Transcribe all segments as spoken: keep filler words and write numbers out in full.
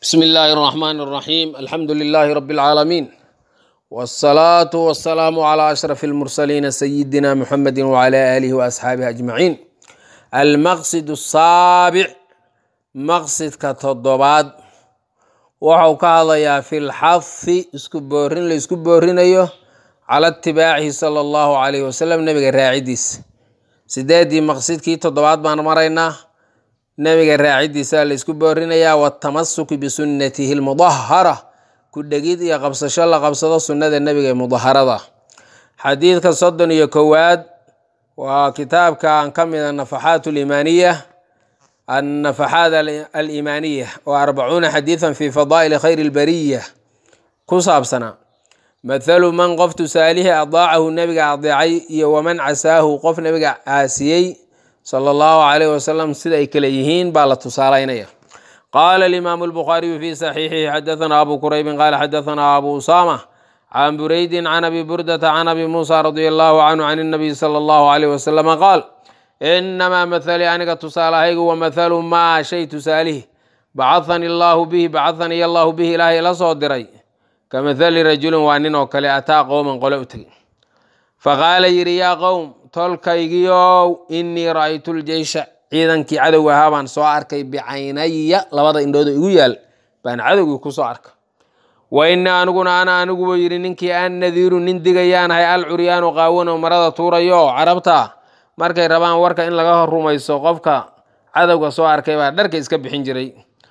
بسم الله الرحمن الرحيم الحمد لله رب العالمين والصلاة والسلام على أشرف المرسلين سيدنا محمد وعلى آله وأصحابه أجمعين. المقصد السابع مقصد كتضباد وحو كهضيا في الحث اسكبورين لاسكبورين أيوه على اتباعه صلى الله عليه وسلم نبي الراعديس سدادي مقصد كي تضباد بان مرينا nabiga raacidiisa la isku boorinayaa watamassuku bisunnatihi almudahhara ku dhagid iyo qabsasho la qabsado sunnada nabiga ee mudaharada. xadiidka soddon iyo kowaad waa kitaabka aan ka mid ah nafaxaat aliimaaniya annafaxaat aliimaaniya wa arbacuuna xadiidan fi fadaa'ili khayri albariya ku saabsanaa mathalu man qof tusaalihi adaacahu nabiga adeecay iyo waman casaahu qof nabiga caasiyey صلى الله عليه وسلم سيدي كليهين بالا تصالينيا. قال الإمام البخاري في صحيحه حدثنا أبو كريب قال حدثنا أبو أسامة عن بريد عن أبي بردة عن أبي موسى رضي الله عنه عن النبي صلى الله عليه وسلم قال إنما مثلي أنك تصالحه ومثل ما شيء تساله بعثني الله به بعثني الله به إلهي لصدري كمثل رجل وأنين وكلي أتى قوما قلوتي فقال يري يا قوم tolkaygiyow inii ra'aytu ljeysha ciidankii cadowga ahaa baan soo arkay bicaynaya labada indhooda igu yaal baan cadowgii ku soo arkay wa inii aniguna ana aniguba yidhi ninkii aan nadiiru nin digayaanahay alcuryaanu qaawano marada tuurayo carabta markay rabaan warka in laga rumayso qofka cadowga soo arkay baa dharka iska bixin jiray.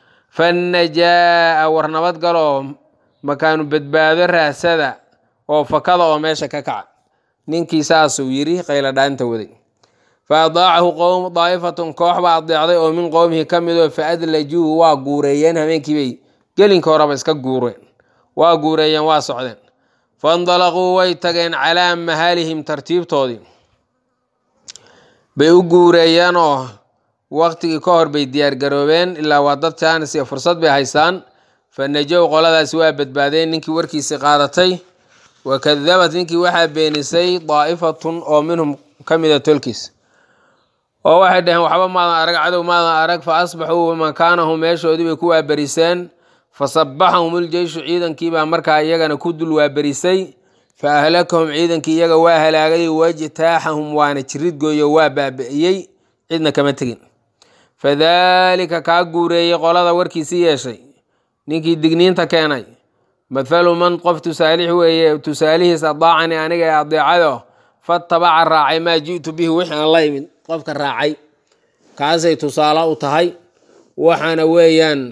fannajaa war nabad galo makaanu badbaado raasada oo fakada oo meesha ka kaca ninkii saasuu yiri qayla dhaanta waday. fa adaacahu qowm daa'ifatun koox baa adeecday oo min qowmihi ka mid oo fa adlajuuhu waa guureeyeen habeenkii bay gelinka horeba iska guureen waa guureeyeen waa socdeen. faindalaquu way tageen calaa mahaalihim tartiibtoodii bay u guureeyeen oo waqtigii ka hor bay diyaargaroobeen ilaa waa dad jaanis iyo fursad bay haystaan. fa najow qoladaasi waa badbaadeen ninkii warkiisii qaadatay wakadabat ninkii waxaa beenisay daa'ifatun oo minhum ka mida tolkiis oo waxay dhaheen waxba maadan arag cadow maadan arag fa asbaxuu makaanahum meeshoodii bay ku waaberiseen fasabaxahum uljeyshu ciidankiibaa markaa iyagana ku dul waaberisay fa ahlakahum ciidankii iyaga waa halaagay wajtaaxahum waana jirid gooyo waa baabi'iyey cidna kama tegin. fadaalika kaa guureeyey qolada warkiisii yeeshay ninkii digniinta keenay mathalu man qof tusaalix weeye tusaalihiis adaacani aniga ee adeecado fatabaca raacay maa ji'tu bihi wixii aan la imid qofka raacay kaasay tusaale u tahay. waxaana weeyaan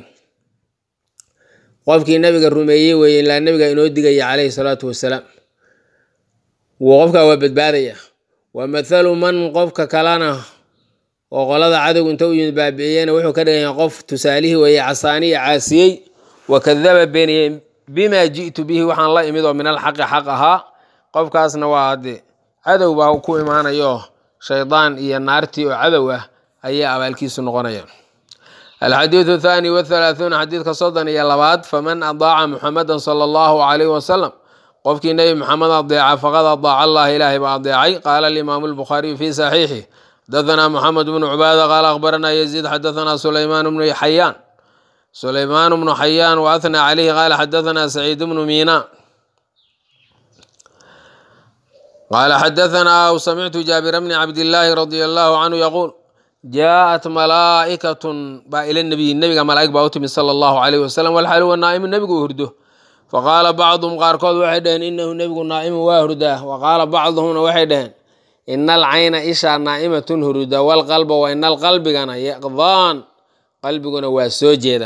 qofkii nabiga rumeeyey weeye ilaa nabiga inoo digaya calayhi salaatu wasalaam qofkaa waa badbaadaya. wa mathalu man qofka kalena oo qolada cadowga inta u yimid baabi'iyena wuxuu ka dhigan yahay qof tusaalihii weeye casaaniya caasiyey wakadaba beeniyey bima ji'tu bihi waxaan la imid oo min alxaqi xaq ahaa qofkaasna waa hadde cadow baa ku imaanayo shaydaan iyo naartii oo cadow ah ayaa abaalkiisu noqonaya. alxadiidu thaani wathalaathuuna xadiidka soddon iyo labaad faman adaaca muxamadan sala allahu calayhi wasalam qofkii nebi maxamed adeeca faqad adaaca allah ilaahay baa adeecay. qaala alimaamu albukhaariyu fi saxiixi xadathana moxamed bnu cubaada qaala akhbarana yaziid xadathana sulaymaan bnu xayaan سليمان بن حيان وأثنى عليه قال حدثنا سعيد بن ميناء قال حدثنا وسمعت جابر بن عبد الله رضي الله عنه يقول جاءت ملائكة إلى النبي النبي ملائكة باوتم صلى الله عليه وسلم والحال والنائم النبي هرده فقال بعضهم قاركود وحدين إنه النبي نائم وهرده وقال بعضهم وحدين إن العين إشا نائمة هرده والقلب وإن القلب كان يقضان qalbiguna waa soo jeeda.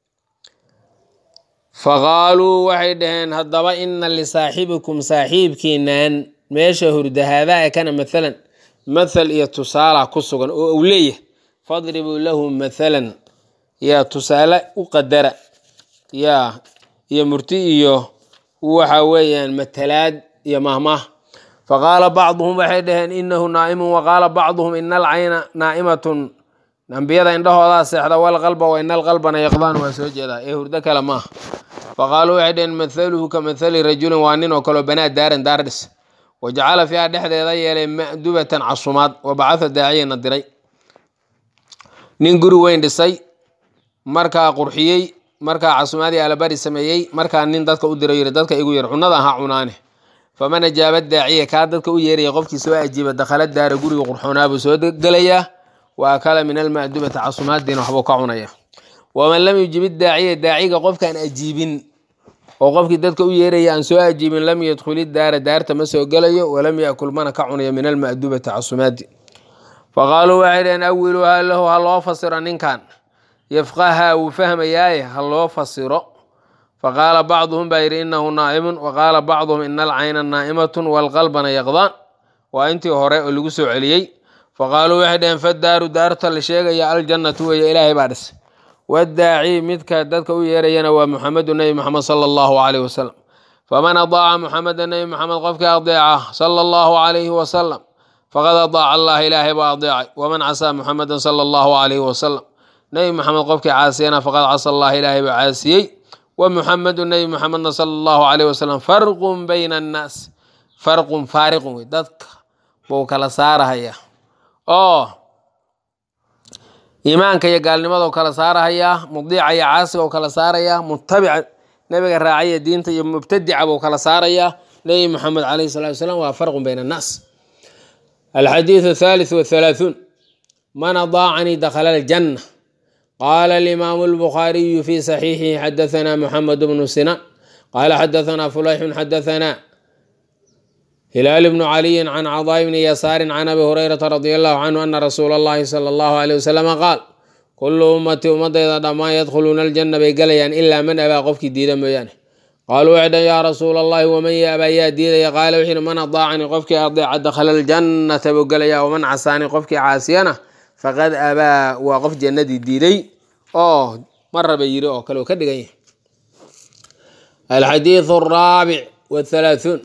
faqaaluu waxay dhaheen haddaba ina lisaaxibikum saaxiibkiinaan meesha hurda haadaa kana maalan mathal iyo tusaala ku sugan oo uu leeyahay fadribuu lahu mathalan yaa tusaale u qadara yaa iyo murti iyo waxa weeyaan matalaad iyo mahmah. faqaala bacduhum waxay dhaheen inahu naa'imun waqaala bacduhum ina alcayna naa'imatun ambiyada indhahoodaa seexda walqalba wa ina alqalbana yaqdaan waa soo jeedaa ee hurdo kale maaha. faqaaluu waxay dhaheen mathaluhu ka mathali rajulin waa nin oo kaleo banaa daaran daar dhis wajacala fiiha dhexdeeda yeelay ma'dubatan casumaad wabacatha daaciyana diray nin guri weyn dhisay markaa qurxiyey markaa casumaadii alabari sameeyey markaa nin dadka u diro yiri dadka igu yar cunada ha cunaane faman ajaaba daaciya kaa dadka u yeeraya qofkii soo ajiiba dakhala daara guriga qurxoonaa buu soo gelayaa wa akala min alma'dubati casumaadiina waxbuu ka cunaya waman lam yujib daaciya daaciga qofkaan ajiibin oo qofkii dadka u yeeraya aan soo ajiibin lam yadkhuli daara daarta ma soo gelayo walam yaakul mana ka cunayo min alma'dubati casumaadi faqaaluu waxay dhaheen awiluhaa lahu ha loo fasiro ninkan yafqaha wuu fahmayaaye ha loo fasiro faqaala bacduhum baa yidhi inahu naa'imun waqaala bacduhum ina alcayna naa'imatun waalqalbana yaqdaan waa intii hore oo lagu soo celiyey faqaaluu waxay dhaheen fadaaru daarta la sheegaya aljannatu weeye ilaahay baa dhis wadaaci midka dadka u yeerayana waa muxamedu nebi moxamed sala allahu calayhi wasalam faman adaaca muxameda nebi moxamed qofkii adeeca sala allahu calayhi wasalam faqad adaaca allah ilaahay baa adeecay waman casaa muxamedan sala allahu calayhi wasalam nebi moxamed qofkii caasiyana faqad casa allah ilaahay baa caasiyey wa muxamedu nebi moxamedna sala allahu calayhi wasalam farqun bayna annaas farqun faariqun wey dadka buu kala saarahaya oo iimaanka iyo gaalnimada u kala saarahayaa mudiica iyo caasiga u kala saarayaa mutabica nabiga raacaya diinta iyo mubtadica buu kala saarayaa nebi moxamed calayhi salatu wasalaam waa farqun bayna annaas alxadiidu athalith wathalaathuun man adaacanii dakhala aljanna qaala alimaamu albukhaariyu fi saxiixihi xadathana moxamed bnu sinan qaala xadathana fulayxun xadathana hilaal bnu caliyin can cadaa bni yasaarin can abi hurayrata radia allahu canhu ana rasuula allahi sala allahu aleyh wasalama qaal kullu ummati ummadayda dhammaan yadkhuluuna aljanna bay galayaan ilaa man abaa qofkii diida mooyaane qaaluu waxay dhan yaa rasuula allahi waman yaabaa yaa diidaya qaala wuxuu yihi man adaacanii qofkii adeeca dakhala aljannata buu gelayaa waman casaanii qofkii caasiyana faqad abaa waa qof jannadii diiday oo maraba yiri oo kale uu ka dhigan yahay alxadiidu araabic wathalaathuun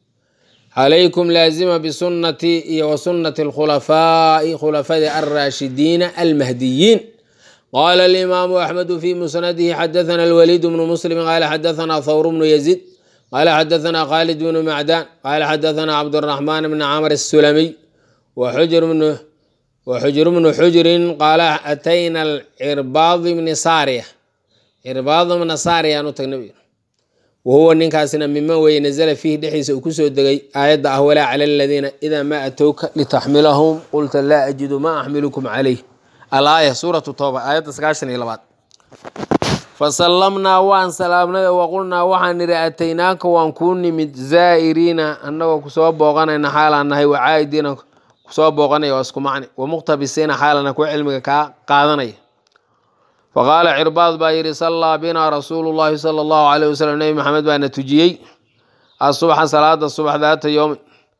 عليكم لازمة بسنتي وسنة الخلفاء خلفاء الراشدين المهديين قال الإمام أحمد في مسنده حدثنا الوليد بن مسلم قال حدثنا ثور بن يزيد قال حدثنا خالد بن معدان قال حدثنا عبد الرحمن بن عمرو السلمي وحجر بن وحجر بن حجر قال أتينا العرباض بن سارية عرباض بن سارية نتنبي وهو نinkaasina miman weye nazla fiihi dhexdiisa uu kusoo degay aayadda ah walaa cala aladiina idaa maa atowka litaxmilahum qulta laa ajidu maa axmilukum calayh alaaya suuratu tooba aayadda sagaashan iyo labaad fasallamnaa waan salaamnay waqulnaa waxaan nidhi ataynaaka waan kuu nimid zaa'iriina annagoo kusoo booqanayna xaalaan nahay wacaa'idiina kusoo booqanaya waa isku macni wamuqtabisiina xaalana kuwa cilmiga kaa qaadanaya faqaala cirbaad baa yidhi sallaa binaa rasuulu llahi sala allahu calayh wasalam nebi maxamed baana tujiyey asubxa salaada subax daata yowmin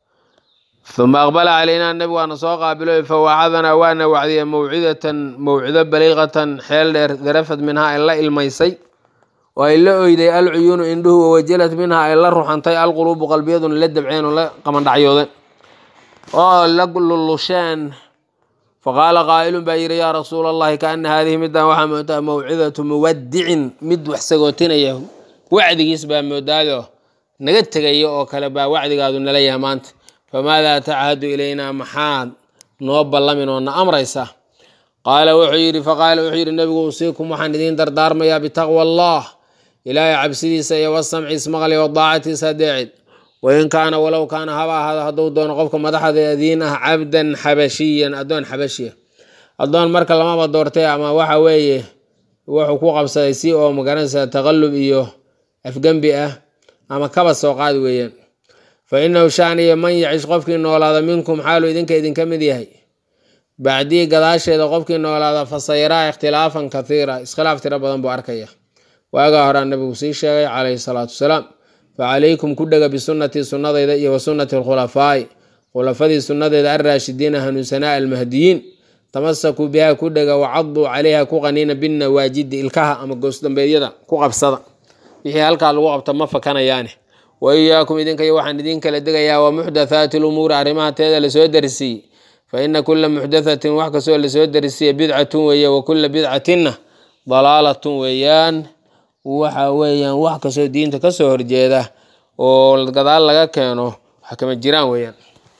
uma aqbala calaynaa nebi waana soo qaabilo fawacadanaa waana wacdiya mawcidatan mawcido baliiqatan xeel dheer darafad minhaa ay la ilmaysay oo ay la oyday alcuyuunu indhuhu wawajalad minhaa ay la ruxantay alquluubu qalbiyaduna la dabceen oo la qamandhacyoodeen oo la lulusheen faqaala qaa'ilun baa yidhi yaa rasuula allahi kaana haadihi middan waxaa moodaa mawcidatu muwadicin mid wax sagootinaya wacdigiis baa moodaado naga tegaya oo kale baa wacdigaadu nala yahay maanta famaadaa tachadu ilaynaa maxaad noo ballamin oo na amraysa qaala wuxuu yidhi faqaala wuxuu yidhi nebigu usiikum waxaan idiin dardaarmayaa bitaqwa allah ilaahay cabsidiisa iyo wasamci ismaqli wadaacatiisa adeecid wain kaana walow kaana haba ahaado hadduu doono qofka madaxda adiin ah cabdan xabashiyan addoon xabashiya addoon marka lamaba doortay ama waxa weeye wuxuu ku qabsaday si oo magaranaysa taqallub iyo afgembi ah ama kaba soo qaadi weeyaan fa inahu shaaniya man yacish qofkii noolaada minkum xaalu idinka idinka mid yahay bacdii gadaasheeda qofkii noolaada fasayaraa ikhtilaafan kathiira iskhilaaf tiro badan buu arkaya waagaa horaa nabigu sii sheegay calayhi salaatu wasalaam facalaykum ku dhega bisunnatii sunnadayda iyo wa sunnati alkhulafaa'i khulafadii sunnadeeda alraashidiina hanuunsanaa almahdiyiin tamasakuu bihaa ku dhega wacaduu calayha ku qaniina binnawaajidi ilkaha ama goosdambeedyada ku qabsada wixii halkaa lagu qabta ma fakanayaane wa iyaakum idinka iyo waxaan idiin kala degayaa wa muxdathaati lumuuri arrimaha teeda lasoo darisiiyey fa ina kula muxdathatin wax kastoo lasoo darisiiye bidcatun weeye wa kula bidcatinna dalaalatun weeyaan waxa weeyaan wax kastoo diinta kasoo horjeeda oo gadaal laga keeno waxa kama jiraan weeyaan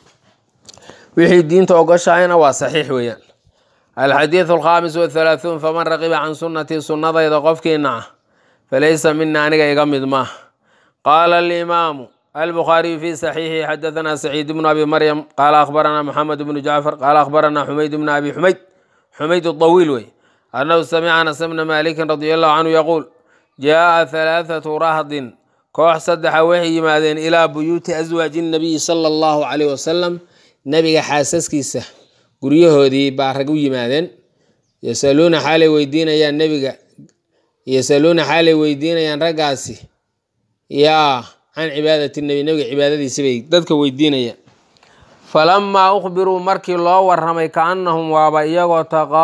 wixii diinta ogoshayna waa saxiix weeyaan alxadiidu alkhaamis wathalaathuun faman raqiba can sunnatii sunnadayda qofkii naca فليس منا أنiga iga mid ma قال الإمام البخاري في صحيحه حدثنا سعيد بن أبي مريم قال أخبرنا محمد بن جعفر قال أخبرنا حميد بن أبي حميد حميد الطويل وي أنه سمع أنس بن مالك رضي الله عنه يقول جاء ثلاثة رهط koox saddexa waxay yimaadeen ilaa buyuuti aswaaji nabiyi sala allahu caleyh wasalam nabiga xaasaskiisa guryahoodii baa rag u yimaadeen yasaluuna xaalay weydiinayaan nabiga yasaluuna xaalay weydiinayaan raggaasi yaa can cibaadati nabi nabiga cibaadadiisi bay dadka weydiinayaan falamaa ukhbiruu markii loo warramay kaannahum waaba iyagoo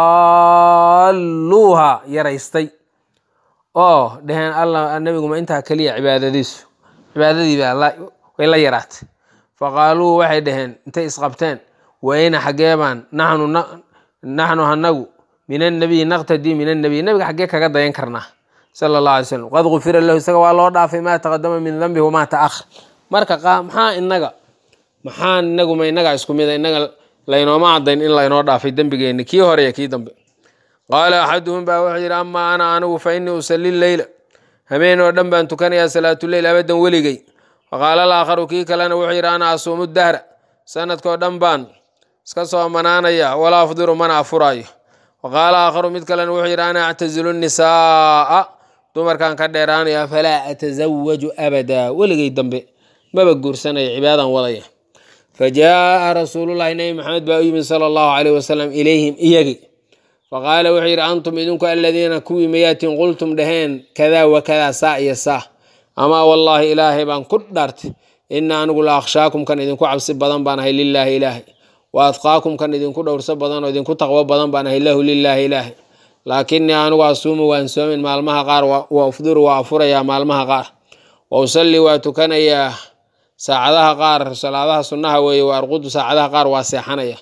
taqaaluuha yaraystay oo dheheen alla nabiguma intaa kaliya cibaadadiisu cibaadadii baa way la yaraatay faqaaluu waxay dheheen intay isqabteen wayna xageebaan naxnu naxnu hanagu min annabiyi naqtadii min annabiy nabiga xagee kaga dayan karnaa sala allahu alay slam qad gufira lahu isaga waa loo dhaafay maa taqadama min dambi wamaa ta'akhar marka maxaa inaga maxaa inaguma inaga isku mida inaga laynooma cadayn in laynoo dhaafay dembigeenni kii hore iyo kii dambe qaala axaduhum baa wuxuu yidhi amaa ana anigu fa innii usalli leyla habeen oo dhan baan tukanayaa salaatuleyl abadan weligay faqaala alaakharu kii kalena wuxuu yidhi ana asuumu dahra sanadkoo dhan baan iska soo manaanaya walaa afdiru mana afuraayo faqaala aakharu mid kalena wuxuu yidhi ana actazilu nisaa'a dumarkaan ka dheeraanaya falaa atasawaju abadaa weligay dambe maba guursanaya cibaadaan wadaya fa jaa'a rasuulullahi nabi maxamed baa u yimid sala allahu caleyh wasalam ilayhim iyagi faqaala wuxuu yidhi antum idinku aladiina kuwii mayaatin qultum dhaheen kadaa wakadaa saa iyo saa amaa wallaahi ilaahay baan ku dhaartay ina anigu la akhshaakum kan idinku cabsi badan baan ahay lilaahi ilaahay wa adqaakum kan idinku dhowrso badan oo idinku taqwo badan baan ahay lahu lilaahi ilaahay laakinii anigu asuumu waan soomin maalmaha qaar wa ufdiru waa afurayaa maalmaha qaar wa usallii waa tukanayaa saacadaha qaar salaadaha sunnaha weeye wa arqudu saacadaha qaar waa seexanaya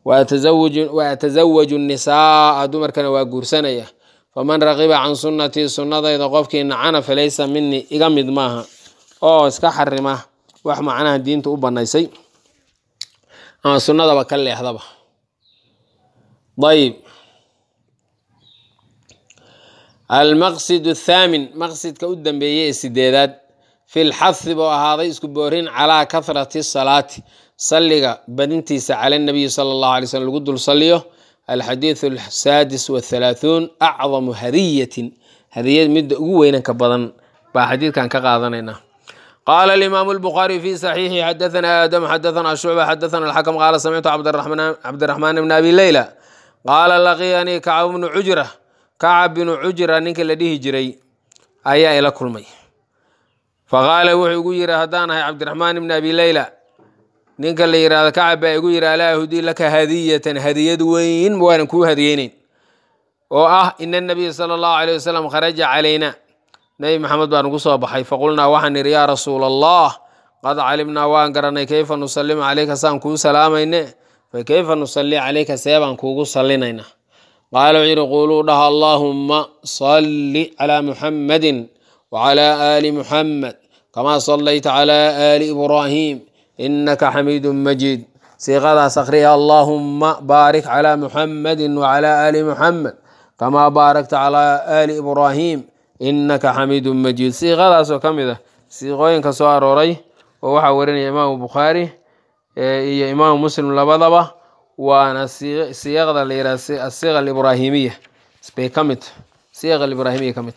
waatasawaju nisaaa dumarkana waa guursanaya faman raqiba can sunnatii sunnadayda qofkii nacana falaysa minii iga mid maaha oo iska xarima wax macnaha diinta u banaysay ama sunnadaba ka leexdaba ayb almaqsid athaamin maqsidka u dambeeyey ee sideedaad fi lxahi buu ahaaday isku boorin calaa kahrati salaati salliga badintiisa cala nabiyi sala allahu alay slm lagu dul saliyo alxadiidu asaadis wathalaathuun acdamu hadiyatin hadiyad midda ugu weynanka badan baa xadiidkan ka qaadanaynaa qaala alimaamu albukhaariy fi saxiixi xadathana aadam xadathana shucba xadathana alxakam qaala samictu cabdiraxmaan bna abi leyla qaala laqiyanii kacab bnu cujra kacab binu cujra ninka la dhihi jiray ayaa ila kulmay faqaala wuxuu igu yidhi haddaan ahay cabdiraxmaan ibni abi leyla ninka la yidhahdo kacab baa igu yidhi alaa ahudii laka hadiyatan hadiyad weyn waanan kuu hadiyeyneyn oo ah ina nabiya sala allahu aleyh wasalam kharaja calayna nabi maxamed baa nugu soo baxay faqulnaa waxaan nidhi yaa rasuula allah qad calimnaa waan garanay kayfa nusallimu caleyka saan kuu salaamayne fa kayfa nusalli caleyka seebaan kuugu sallinayna qaala wuxuu yidhi quuluu dhaha allaahumma salli calaa muxammadin wacalaa aali muxammed kamaa sallayta calaa aali ibraahim inaka xamiidun majiid siiqadaas akhriya allaahumma baarik calaa muxammadin wacalaa aali muxammed kamaa baarakta calaa aali ibraahim inaka xamiidun majiid siiqadaasoo ka mid ah siiqooyinka soo arooray oo waxaa warinaya imaamu bukhaari iyo imaamu muslim labadaba waana siiqda la yidhaha asiiqa alibraahimiya bay ka mid siiqa alibraahimiya ka mid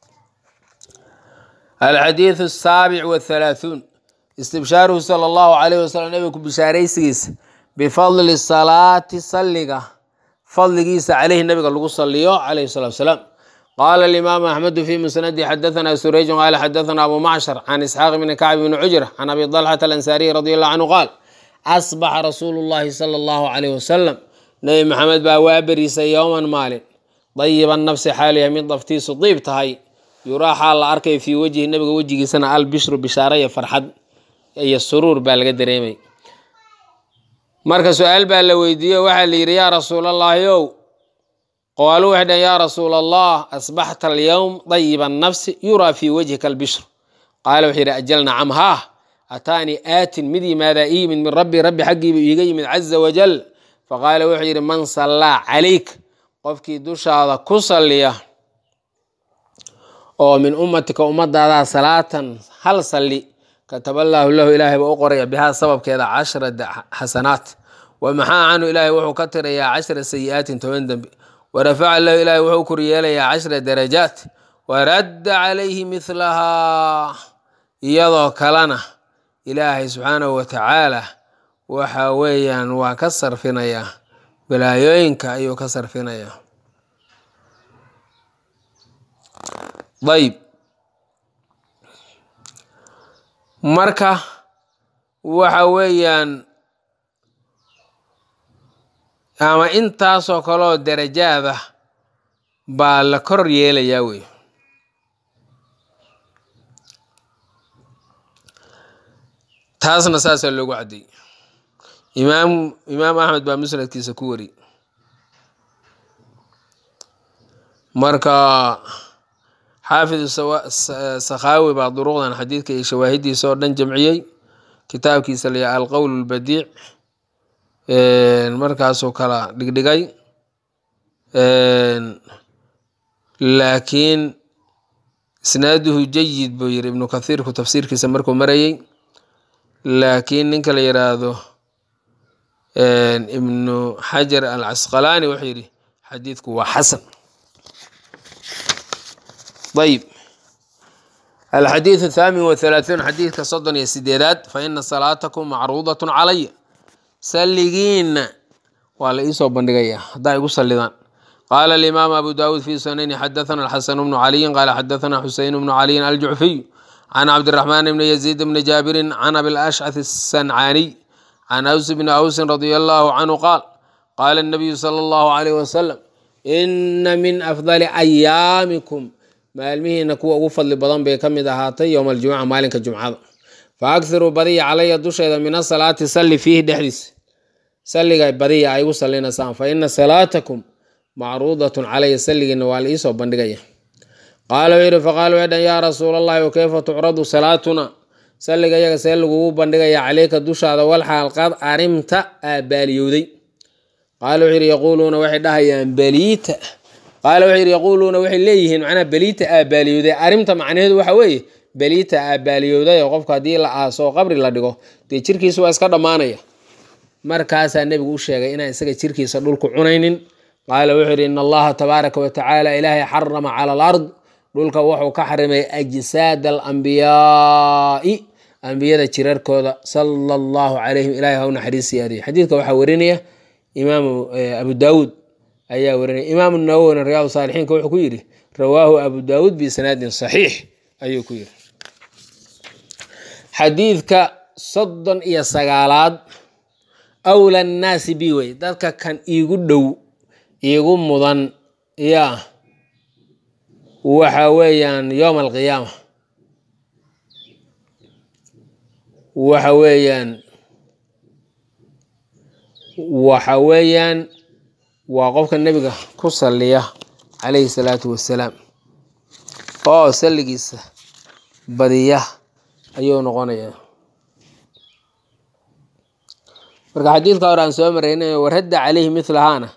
alxadiidu asaabic wathalaathuun istibshaaruhu sala allahu calayh wasalam nabiga ku bishaaraysigiisa bifadli salaati salliga fadligiisa caleyhi nabiga lagu saliyo calayhi salatu wasalaam qaala alimaamu axmedu fi musnadi xadathana surayjun qaala xadathana abu macshar can isxaaq bni kacb bni cujra can abi dalxata alansaariyi radi allahu canhu qaal asbaxa rasuulu llahi sala allahu calayh wasalam nabi maxamed baa waa beriisay yowman maalin dayiban nafsi xaaliya mid daftiisu diib tahay yuraaxaa la arkay fii wejhi nabiga wejigiisana albishru bishaara iyo farxad iyo suruur baa laga dareemay marka su-aal baa la weydiiye waxaa la yidhi yaa rasuulallaahi ow qaaluu waxay dhaheen yaa rasuula allah asbaxta alyowm dayiba nafsi yuraa fii wejhika albishru qaala wuxuu yidhi ajal nacam haah ataanii aatin mid yimaadaa ii yimid min rabbi rabbi xaggiibu iiga yimid caza wajal faqaala wuxuu yidhi man sallaa calayk qofkii dushaada ku salliya oo min ummatika ummadaada salaatan hal salli kataba allaahu lahu ilaahay baa u qoraya bihaa sababkeeda cashra xasanaat wa maxaa canhu ilaahay wuxuu ka tirayaa cashra sayi-aatin toban dembi warafaca lahu ilaahay wuxuu koryeelayaa cashra darajaat waradda calayhi mihlahaa iyadoo kalena ilaahay subxaanahu watacaala waxa weeyaan waa ka sarfinayaa balaayooyinka ayuu ka sarfinayaa. ayb marka waxa weeyaan ama intaasoo kaleoo darajaada baa la kor yeelayaa wey. taasna saasaa loogu caddeeyey. imaam imaam axmed baa musnadkiisa ku wari. marka xaafid sakhaawi baa duruqdan xadiidka iyo shawaahidiisa oo dhan jamciyey kitaabkiisa la yahay alqowl albadiic markaasuu kala dhigdhigay laakiin isnaaduhu jayid buu yiri ibnu kathiirku tafsiirkiisa markuu marayey laakiin ninka la yiraahdo ibnu xajar alcasqalaani wuxuu yidhi xadiidku waa xasan. ayb alxadiiث الثaamin وثaلaaثuun xadiidka soddon iyo sideedaad faina salaatakum macruudaة calaya salligiina waa la iisoo bandhigayaa haddaa igu sallidaan. qaala alimaam abu daawuud fi sunani xadaثana alxasan bnu caliyin qaala xadaثana xuseyn bnu caliyin aljucfiy can cabdiraxmaan bni yaziid bni jaabirin can abilashcaث الsancaaniy can aws bni awsin radi allahu canhu qaal qaala الnabiyu salى اllahu عalayh wasalam ina min afdali ayaamikum maalmihiina kuwa ugu fadli badan bay ka mid ahaatay yowma aljumuca maalinka jumcada fa akhiruu badiya calaya dusheeda min asalaati salli fiihi dhexdiisa salliga badiya ay igu sallinaysaan fa ina salaatakum macruudatun calaya salligiina waa la iisoo bandhigaya. qaala wuxuu yihi faqaalu waxay dhan yaa rasuula allahi wakayfa tucradu salaatuna salliga iyaga see lagugu bandhigaya caleyka dushaada walxaal qad arimta aabaaliyowday. qaala wuxuu yihi yaquuluuna waxay dhahayaan baliita qaala wuxuu yidhi yaquuluuna waxay leeyihiin macnaha beliita aabaaliyowday arrinta macnaheedu waxa weeye beliita aabaaliyowday oo qofka haddii la aaso oo qabri la dhigo dee jirkiisa waa iska dhammaanaya. markaasaa nebigu u sheegay inaan isaga jirkiisa dhulku cunaynin. qaala wuxuu yidhi ina allaha tabaaraka wa tacaala ilaahay xarama cala alard dhulka wuxuu ka xarimay ajsaada alambiyaai ambiyada jirarkooda sala allahu calayhim ilaahay ha u naxariis siyaadiyo. xadiidka waxaa warinaya imaamu abu daawuud ayaa warinaya. imaamu nawowina riyaadu saalixiinka wuxuu ku yidhi rawaahu abu daawuud biisnaadin saxiix ayuu ku yidhi. xadiidka soddon iyo sagaalaad awla nnaasi bi wey dadka kan iigu dhow iigu mudan yaa waxa weeyaan yowma alqiyaama waxa weeyaan waxa weeyaan waa qofka nebiga ku salliya calayhi salaatu wassalaam oo salligiisa badiya ayuu noqonayaa. marka xadiidka hore aan soo maraynay waradda calayhi milahaana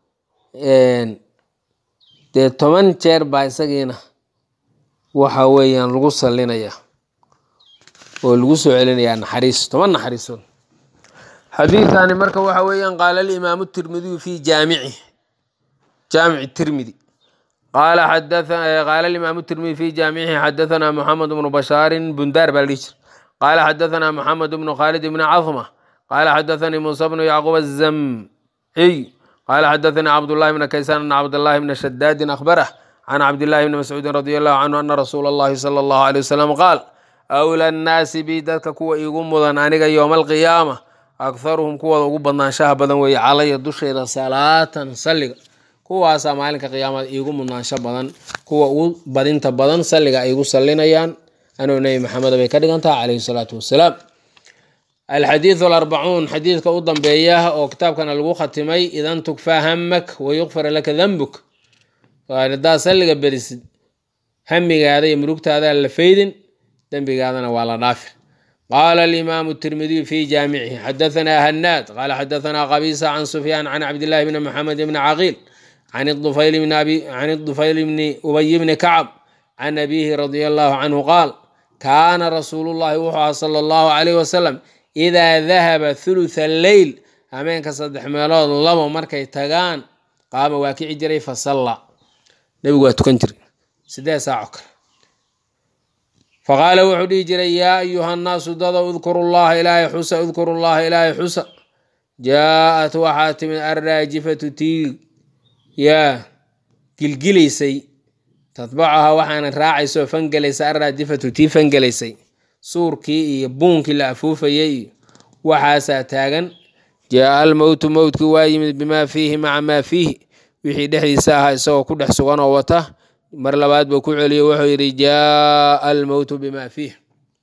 dee toban jeer baa isagiina waxa weeyaan lagu sallinaya oo lagu soo celinayaa naxariis toban naxariisood. xadiidkani marka waxa weeyaan qaala alimaamu tirmidiyu fi jaamici jaamici tirmidi qaala xadathana qaala alimaamu tirmidi fi jaamicihi xadathana moxamed bnu bashaarin bundaar baa la dhihi jira qaala xadathana moxamed bnu khaalid bni cahma qaala xadathanii muusa bnu yacquub azamciy qaala xadathanii cabdullahi bna kaysaan ana cabdallahi bna shadaadin akhbarah can cabdillahi bni mascuudin radi allahu canhu ana rasuula allahi sala allahu alay wasalam qaal awla annaasi bi dadka kuwa iigu mudan aniga yowma alqiyaama akharuhum kuwooda ugu badnaanshaha badan weeye calaya dusheeda salaatan salliga kuwaasaa maalinka qiyaamada iigu mudnaansho badan kuwa ugu badinta badan salliga ay igu sallinayaan anuu nebi maxamed bay ka dhigantaha calayhi salaatu wassalaam. alxadiidu alarbacuun xadiidka u dambeeya oo kitaabkana lagu khatimay idan tukfaa hamak wayukfara laka dambuk haddaad salliga berisid hamigaada iyo murugtaada la faydin dembigaadana waa la dhaafi. qaala alimaamu tirmidiyu fi jaamicihi xadathana hanaad qaala xadathana qabisa can sufyaan can cabdillahi bni maxamed bni caqiil can dufayl bni ubay bni kacb can abiihi radia allahu canhu qaal kaana rasuulu llahi wuxuu aha sala allahu calayh wasalam idaa dahaba thulutha alleyl hameenka saddex meelood labo markay tagaan qaama waa kici jiray fasalla nebigu waa tukan jiray siddeed saaco kale faqaala wuxuu dhihi jiray yaa ayuha nnaasu dado udkuru llaha ilaahay xusa udkuru llaha ilaahay xusa jaa-at waxaa timid arraajifatu tii yaa gilgilaysay tatbacaha waxaana raacayso fangelaysa arraajifatu tii fangelaysay suurkii iyo buunkii la afuufayay iyo waxaasaa taagan jaa almowtu mowtkii waa yimid bimaa fiihi maca maa fiihi wixii dhexdiisa ahaa isagoo ku dhex sugan oo wata mar labaad buu ku celiyo wuxuu yidhi jaa almowtu bimaa fiih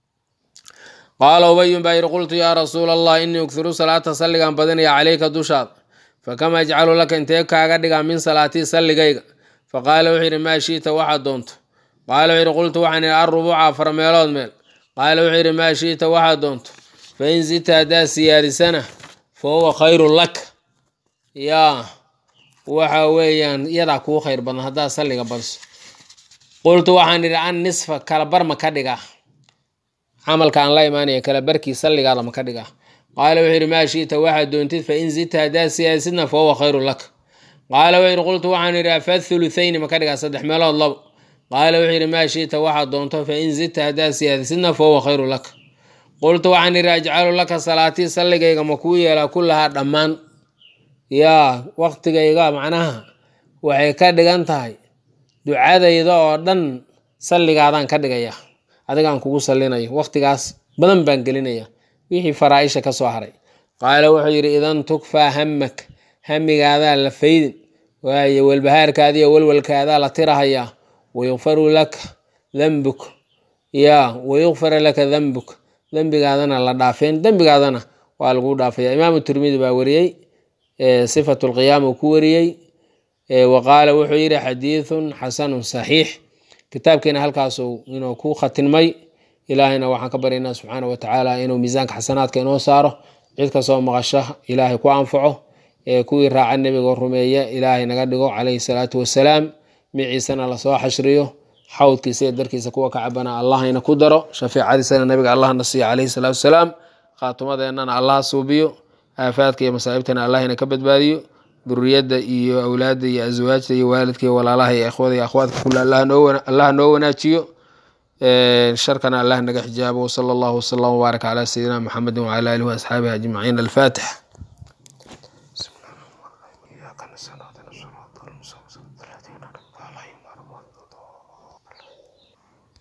qaala ubayun baa yidhi qultu yaa rasuula allah inii ughiru salaata salligaan badinaya calayka dushaada fakama ajcalu laka intee kaaga dhigaa min salaatii salligayga faqaala wuxuu yidhi maa shiita waxaad doonto qaala wuxuu yidhi qultu waxaan idhi arrubuca afar meelood meel qaala wuxuu yidhi maa shiita waxaad doonto fain zidta haddaad siyaarisana fa huwa khayrun lak yaa waxa weeyaan iyadaa kuu khayr badan haddaad salliga badiso qultu waxaan idhi an nisfa kala bar ma ka dhigaa camalka aan la imaanaya kala barkii salligaada ma ka dhigaa qaala wuxuu yidhi maa shiita waxaad doontid fa in zidta haddaad siyaarisidna fa huwa khayrun lak qaala wuxuu yidhi qultu waxaan idhi afa thuluthayni ma ka dhigaa saddex meelood labo qaala wuxuu yidhi maa shiita waxaad doonto fa in zidta haddaad siyaarisidna fa huwa khayrun lak qultu waxaan idhi ajcalu laka salaatii salligayga ma kuu yeelaa kullahaa dhammaan yaa waqtigayga macnaha waxay ka dhigan tahay ducadayda oo dhan salligaadaan ka dhigaya adigaan kugu sallinayo waqtigaas badan baan gelinaya wixii faraaisha ka soo haray qaala wuxuu yidhi idan tukfaa hamak hamigaadaa la faydin waayo walbahaarkaadiiyo walwalkaadaa la tirahayaa wayukfaru laka dambuk yaa wayukfara laka dambuk dembigaadana la dhaafeen dembigaadana waa lagu dhaafaya imaamu tirmidi baa wariyey sifatu lqiyaama uu ku wariyey wa qaala wuxuu yidhi xadiidun xasanun saxiix kitaabkiina halkaasuu inuu ku khatinmay ilaahayna waxaan ka baryaynaa subxaana wa tacaala inuu miisaanka xasanaadka inoo saaro cid kastoo maqasho ilaahay ku anfaco ee kuwii raaca nebiga rumeeya ilaahay naga dhigo calayhi salaatu wasalaam miciisana lasoo xashriyo xawdkiisa iyo darkiisa kuwa ka cabana allahayna ku daro shafiicadiisana nabiga allahna siiyo calayhi salaatu wasalaam khaatumadeennana allah suubiyo aafaadka iyo masaa'ibtana allahayna ka badbaadiyo duriyadda iyo awlaadda iyo aswaajta iyo waalidka iyo walaalaha iyo ikhwada iyo akhwaadka kulle allah noo wanaajiyo sharkana allah naga xijaabo wasala allahu wasalam wabaarak calaa sayidina muxamedin wacala aalihi waasxaabihi ajmaciin alfaatix